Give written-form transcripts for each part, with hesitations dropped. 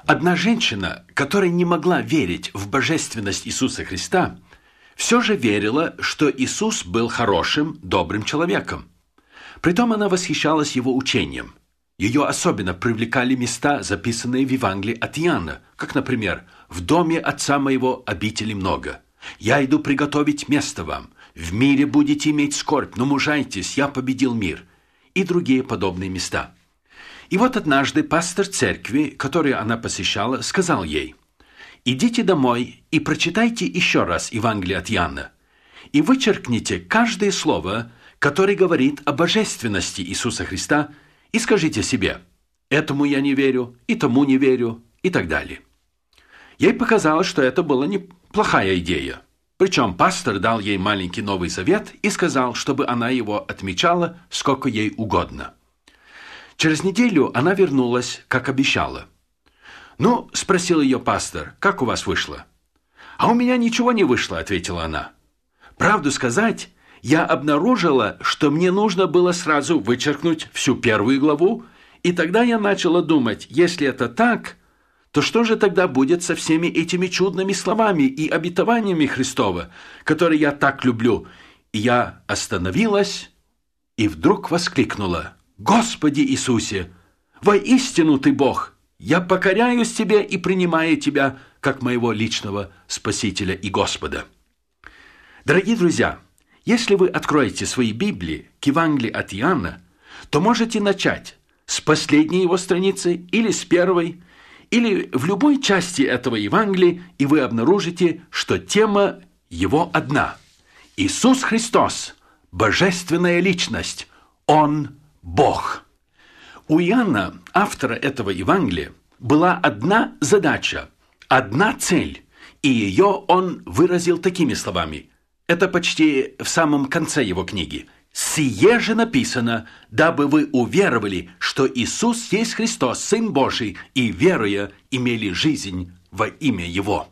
Одна женщина, которая не могла верить в божественность Иисуса Христа, все же верила, что Иисус был хорошим, добрым человеком. Притом она восхищалась его учением. Ее особенно привлекали места, записанные в Евангелии от Иоанна, как, например, «В доме отца моего обителей много. Я иду приготовить место вам. В мире будете иметь скорбь, но мужайтесь, я победил мир». И другие подобные места. И вот однажды пастор церкви, которую она посещала, сказал ей: «Идите домой и прочитайте еще раз Евангелие от Иоанна и вычеркните каждое слово, которое говорит о божественности Иисуса Христа, и скажите себе: этому я не верю, и тому не верю, и так далее». Ей показалось, что это была неплохая идея. Причем пастор дал ей маленький Новый Завет и сказал, чтобы она его отмечала сколько ей угодно. Через неделю она вернулась, как обещала. «Ну, — спросил ее пастор, — как у вас вышло?» «А у меня ничего не вышло, — ответила она. Правду сказать, я обнаружила, что мне нужно было сразу вычеркнуть всю первую главу, и тогда я начала думать, если это так, то что же тогда будет со всеми этими чудными словами и обетованиями Христова, которые я так люблю?» И я остановилась и вдруг воскликнула: «Господи Иисусе, воистину Ты Бог! Я покоряюсь Тебе и принимаю Тебя как моего личного Спасителя и Господа». Дорогие друзья, если вы откроете свои Библии к Евангелию от Иоанна, то можете начать с последней его страницы или с первой, или в любой части этого Евангелия, и вы обнаружите, что тема его одна. Иисус Христос – божественная личность, Он – Бог. У Иоанна, автора этого Евангелия, была одна задача, одна цель, и ее он выразил такими словами. Это почти в самом конце его книги. «Сие же написано, дабы вы уверовали, что Иисус есть Христос, Сын Божий, и, веруя, имели жизнь во имя Его».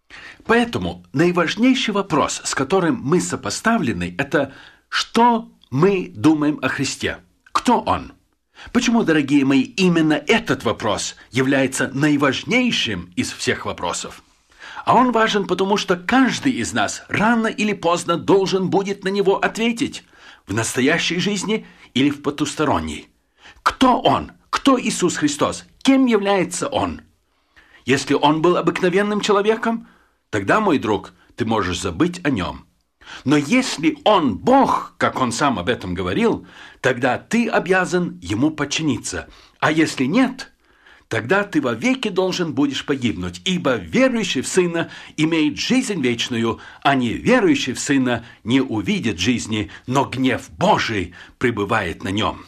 Поэтому наиважнейший вопрос, с которым мы сопоставлены, это что мы думаем о Христе? Кто Он? Почему, дорогие мои, именно этот вопрос является наиважнейшим из всех вопросов? А он важен, потому что каждый из нас рано или поздно должен будет на него ответить. В настоящей жизни или в потусторонней. Кто Он? Кто Иисус Христос? Кем является Он? Если Он был обыкновенным человеком, тогда, мой друг, ты можешь забыть о Нем. Но если Он Бог, как Он сам об этом говорил, тогда ты обязан Ему подчиниться. А если нет, тогда ты вовеки должен будешь погибнуть, ибо верующий в Сына имеет жизнь вечную, а неверующий в Сына не увидит жизни, но гнев Божий пребывает на нем.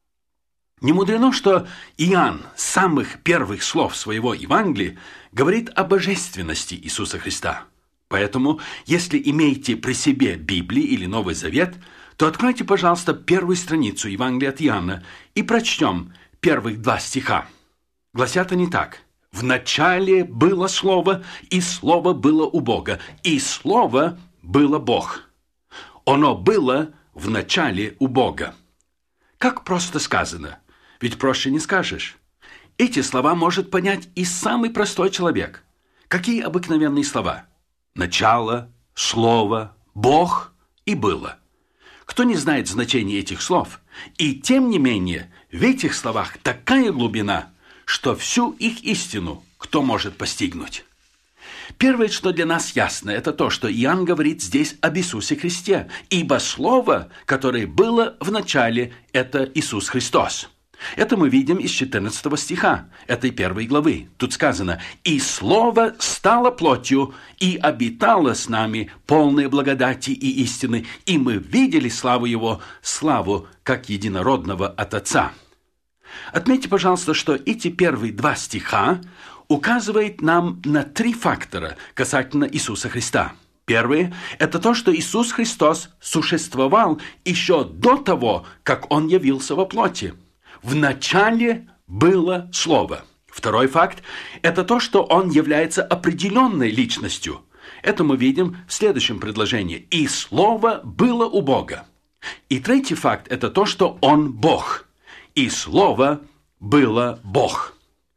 Не мудрено, что Иоанн с самых первых слов своего Евангелия говорит о божественности Иисуса Христа. Поэтому, если имеете при себе Библию или Новый Завет, то откройте, пожалуйста, первую страницу Евангелия от Иоанна и прочтем первых 2 стиха. Гласят они так: «В начале было Слово, и Слово было у Бога, и Слово было Бог. Оно было в начале у Бога». Как просто сказано, ведь проще не скажешь. Эти слова может понять и самый простой человек. Какие обыкновенные слова? Начало, Слово, Бог и было. Кто не знает значения этих слов? И тем не менее, в этих словах такая глубина, что всю их истину кто может постигнуть? Первое, что для нас ясно, это то, что Иоанн говорит здесь об Иисусе Христе, ибо Слово, которое было в начале, это Иисус Христос. Это мы видим из 14 стиха этой 1 главы. Тут сказано: «И Слово стало плотью, и обитало с нами, полное благодати и истины, и мы видели славу Его, славу, как единородного от Отца». Отметьте, пожалуйста, что эти первые 2 стиха указывают нам на 3 фактора касательно Иисуса Христа. Первое – это то, что Иисус Христос существовал еще до того, как Он явился во плоти. В начале было Слово. Второй факт – это то, что Он является определенной личностью. Это мы видим в следующем предложении. «И Слово было у Бога». И третий факт – это то, что Он Бог. «И Слово было Бог».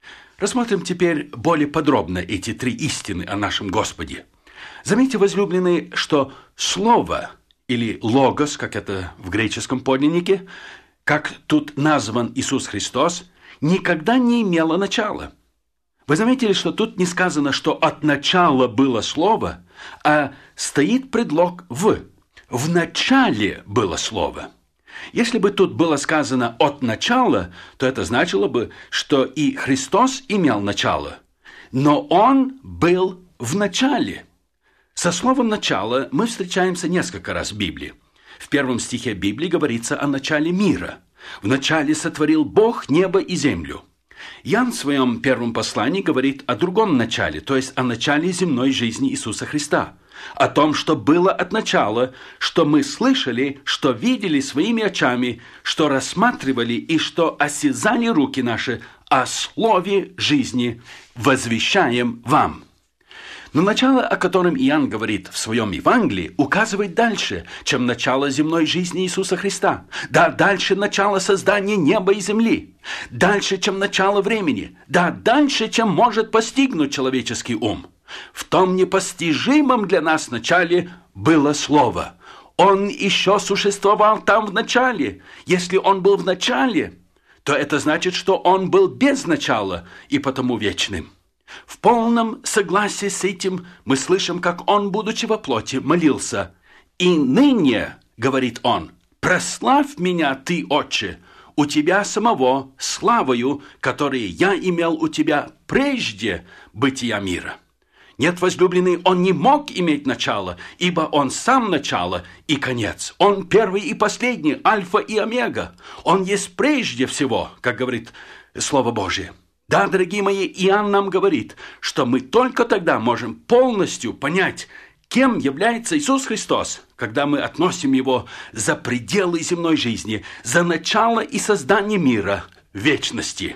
Рассмотрим теперь более подробно эти три истины о нашем Господе. Заметьте, возлюбленные, что слово или логос, как это в греческом подлиннике, как тут назван Иисус Христос, никогда не имело начала. Вы заметили, что тут не сказано, что от начала было слово, а стоит предлог «в». В начале было слово. Если бы тут было сказано «от начала», то это значило бы, что и Христос имел начало, но Он был в начале. Со словом «начало» мы встречаемся несколько раз в Библии. В 1 стихе Библии говорится о начале мира. «В начале сотворил Бог небо и землю». Иоанн в своем первом послании говорит о другом начале, то есть о начале земной жизни Иисуса Христа. О том, что было от начала, что мы слышали, что видели своими очами, что рассматривали и что осязали руки наши, о слове жизни возвещаем вам. Но начало, о котором Иоанн говорит в своем Евангелии, указывает дальше, чем начало земной жизни Иисуса Христа. Да, дальше начало создания неба и земли. Дальше, чем начало времени. Да, дальше, чем может постигнуть человеческий ум. В том непостижимом для нас начале было Слово. Он еще существовал там в начале. Если Он был в начале, то это значит, что Он был без начала и потому вечным. В полном согласии с этим мы слышим, как Он, будучи во плоти, молился. «И ныне, — говорит Он, — прославь меня, Ты, Отче, у Тебя самого славою, которую я имел у Тебя прежде бытия мира». Нет, возлюбленный, Он не мог иметь начало, ибо Он сам начало и конец. Он первый и последний, альфа и омега. Он есть прежде всего, как говорит Слово Божие. Да, дорогие мои, Иоанн нам говорит, что мы только тогда можем полностью понять, кем является Иисус Христос, когда мы относим Его за пределы земной жизни, за начало и создание мира вечности.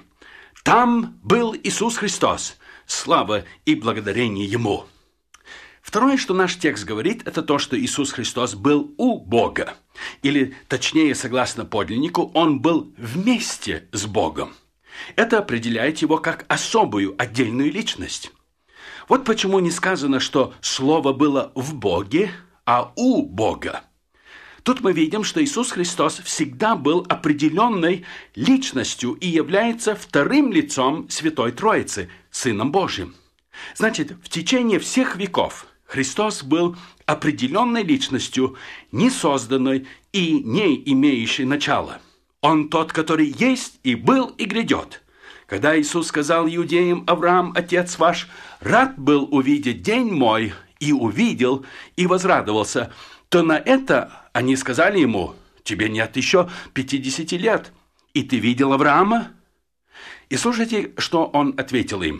Там был Иисус Христос. Слава и благодарение Ему. Второе, что наш текст говорит, это то, что Иисус Христос был у Бога. Или, точнее, согласно подлиннику, Он был вместе с Богом. Это определяет Его как особую, отдельную личность. Вот почему не сказано, что Слово было в Боге, а у Бога. Тут мы видим, что Иисус Христос всегда был определенной личностью и является вторым лицом Святой Троицы, Сыном Божьим. Значит, в течение всех веков Христос был определенной личностью, несозданной и не имеющей начала. Он тот, который есть и был и грядет. Когда Иисус сказал иудеям: «Авраам, отец ваш, рад был увидеть день мой, и увидел, и возрадовался», то на это они сказали ему: «Тебе нет еще 50 лет, и ты видел Авраама?» И слушайте, что он ответил им.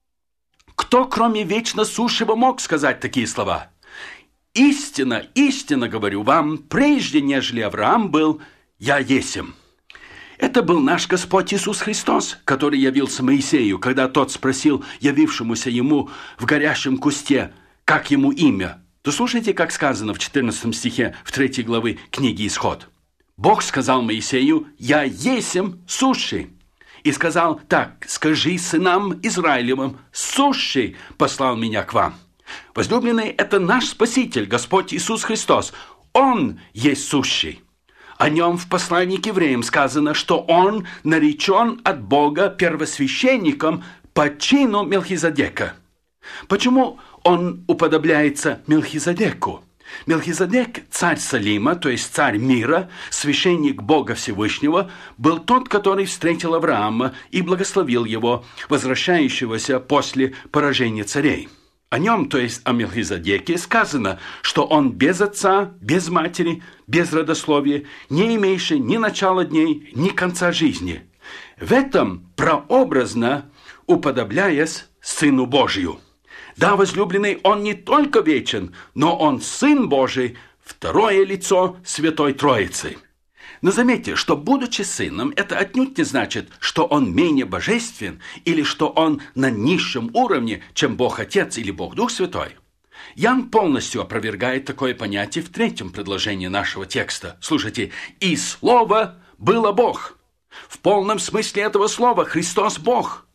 «Кто, кроме вечно сущего, мог сказать такие слова? Истинно, истинно говорю вам, прежде нежели Авраам был, я есмь». Это был наш Господь Иисус Христос, который явился Моисею, когда тот спросил явившемуся ему в горящем кусте, как ему имя. То слушайте, как сказано в 14 стихе в 3 главы книги Исход. «Бог сказал Моисею: я есмь сущий. И сказал так: скажи сынам Израилевым: сущий послал меня к вам». Возлюбленные, это наш Спаситель, Господь Иисус Христос. Он есть сущий. О нем в послании к евреям сказано, что он наречен от Бога первосвященником по чину Мелхизедека. Почему он уподобляется Мелхизедеку? Мелхизедек, царь Салима, то есть царь мира, священник Бога Всевышнего, был тот, который встретил Авраама и благословил его, возвращающегося после поражения царей. О нем, то есть о Мелхизедеке, сказано, что он без отца, без матери, без родословия, не имеющий ни начала дней, ни конца жизни. В этом прообразно уподобляясь Сыну Божию. Да, возлюбленный, он не только вечен, но он Сын Божий, второе лицо Святой Троицы. Но заметьте, что, будучи сыном, это отнюдь не значит, что он менее божествен или что он на низшем уровне, чем Бог Отец или Бог Дух Святой. Иоанн полностью опровергает такое понятие в 3 предложении нашего текста. Слушайте, «И Слово было Бог». В полном смысле этого слова Христос Бог.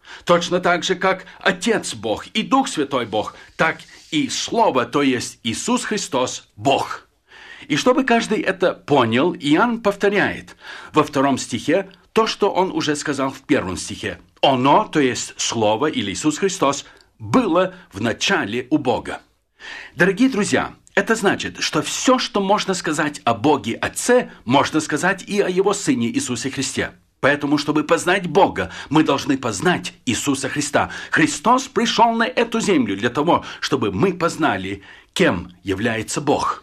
Точно так же, как Отец Бог и Дух Святой Бог, так и Слово, то есть Иисус Христос, Бог. И чтобы каждый это понял, Иоанн повторяет во 2 стихе то, что он уже сказал в 1 стихе. Оно, то есть Слово или Иисус Христос, было в начале у Бога. Дорогие друзья, это значит, что все, что можно сказать о Боге Отце, можно сказать и о Его Сыне Иисусе Христе. Поэтому, чтобы познать Бога, мы должны познать Иисуса Христа. Христос пришел на эту землю для того, чтобы мы познали, кем является Бог.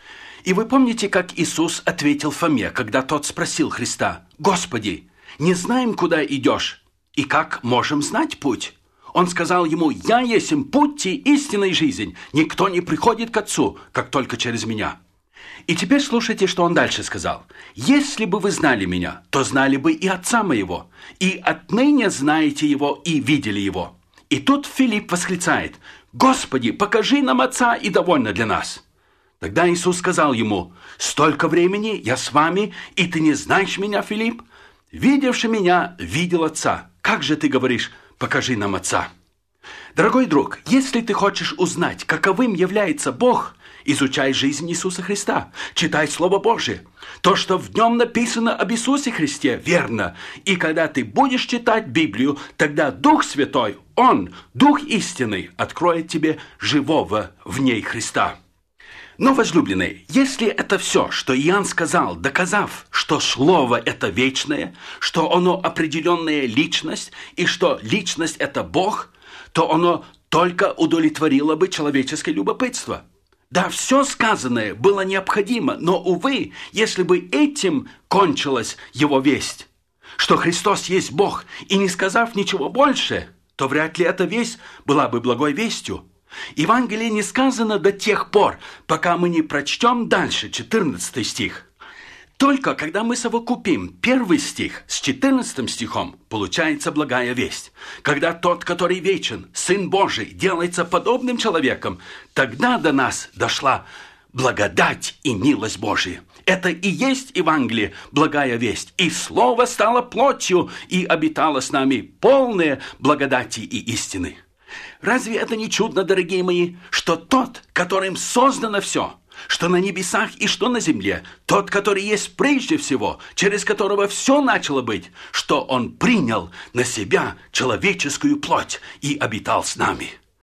И вы помните, как Иисус ответил Фоме, когда тот спросил Христа: «Господи, не знаем, куда идешь, и как можем знать путь?» Он сказал ему: «Я есть путь и истина и жизнь. Никто не приходит к Отцу, как только через меня». И теперь слушайте, что он дальше сказал. «Если бы вы знали меня, то знали бы и Отца моего, и отныне знаете его и видели его». И тут Филипп восклицает: «Господи, покажи нам Отца, и довольно для нас». Тогда Иисус сказал ему: «Столько времени я с вами, и ты не знаешь меня, Филипп? Видевший меня, видел Отца. Как же ты говоришь: покажи нам Отца?» Дорогой друг, если ты хочешь узнать, каковым является Бог, изучай жизнь Иисуса Христа, читай Слово Божие. То, что в нем написано об Иисусе Христе, верно. И когда ты будешь читать Библию, тогда Дух Святой, Он, Дух истины, откроет тебе живого в ней Христа. Но, возлюбленные, если это все, что Иоанн сказал, доказав, что Слово – это вечное, что оно определенная личность, и что личность – это Бог, то оно только удовлетворило бы человеческое любопытство. Да, все сказанное было необходимо, но, увы, если бы этим кончилась его весть, что Христос есть Бог, и не сказав ничего больше, то вряд ли эта весть была бы благой вестью. Евангелие не сказано до тех пор, пока мы не прочтем дальше 14 стих. Только когда мы совокупим 1 стих с 14 стихом, получается благая весть. Когда тот, который вечен, Сын Божий, делается подобным человеком, тогда до нас дошла благодать и милость Божия. Это и есть Евангелие, благая весть. И Слово стало плотью и обитало с нами, полное благодати и истины. Разве это не чудно, дорогие мои, что тот, которым создано все, что на небесах и что на земле, тот, который есть прежде всего, через которого все начало быть, что Он принял на себя человеческую плоть и обитал с нами?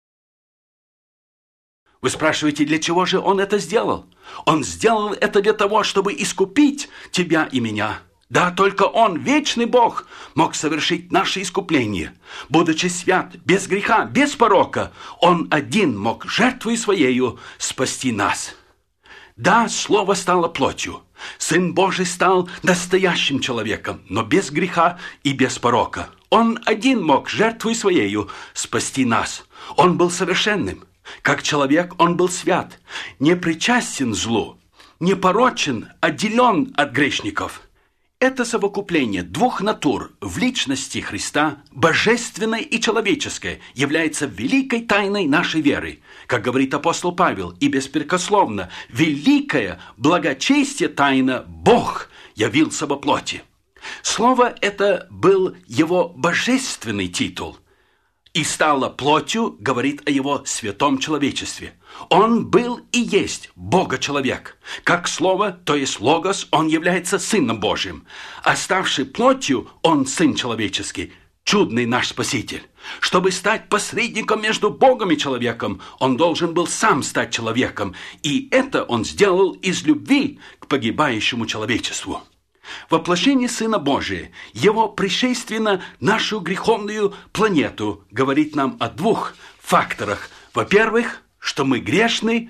Вы спрашиваете, для чего же Он это сделал? Он сделал это для того, чтобы искупить тебя и меня. Да, только Он, вечный Бог, мог совершить наше искупление. Будучи свят, без греха, без порока, Он один мог жертвой Своею спасти нас. Да, Слово стало плотью. Сын Божий стал настоящим человеком, но без греха и без порока. Он один мог жертвой Своею спасти нас. Он был совершенным. Как человек Он был свят, не причастен злу, непорочен, отделен от грешников. Это совокупление двух натур в личности Христа, божественной и человеческой, является великой тайной нашей веры. Как говорит апостол Павел, и беспрекословно, великая благочестие тайна Бог явился во плоти. Слово это был его божественный титул. И стало плотью, говорит о его святом человечестве. Он был и есть Бога-человек. Как Слово, то есть Логос, Он является Сыном Божьим. А ставший плотью, Он Сын человеческий, чудный наш Спаситель. Чтобы стать посредником между Богом и человеком, Он должен был сам стать человеком. И это Он сделал из любви к погибающему человечеству. Воплощение Сына Божия, Его пришествие на нашу греховную планету говорит нам о двух факторах. Во-первых, что мы грешны,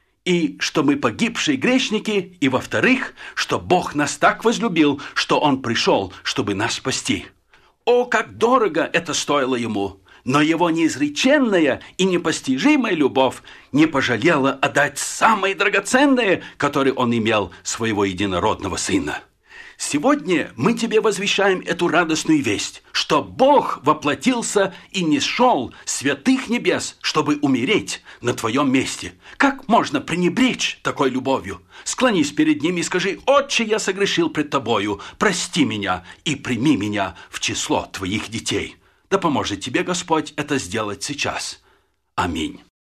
и что мы погибшие грешники, и во-вторых, что Бог нас так возлюбил, что Он пришел, чтобы нас спасти. О, как дорого это стоило Ему! Но Его неизреченная и непостижимая любовь не пожалела отдать самое драгоценное, которое Он имел, своего единородного Сына. Сегодня мы тебе возвещаем эту радостную весть, что Бог воплотился и нисшел с святых небес, чтобы умереть на твоем месте. Как можно пренебречь такой любовью? Склонись перед Ним и скажи: «Отче, я согрешил пред Тобою, прости меня и прими меня в число Твоих детей». Да поможет тебе Господь это сделать сейчас. Аминь.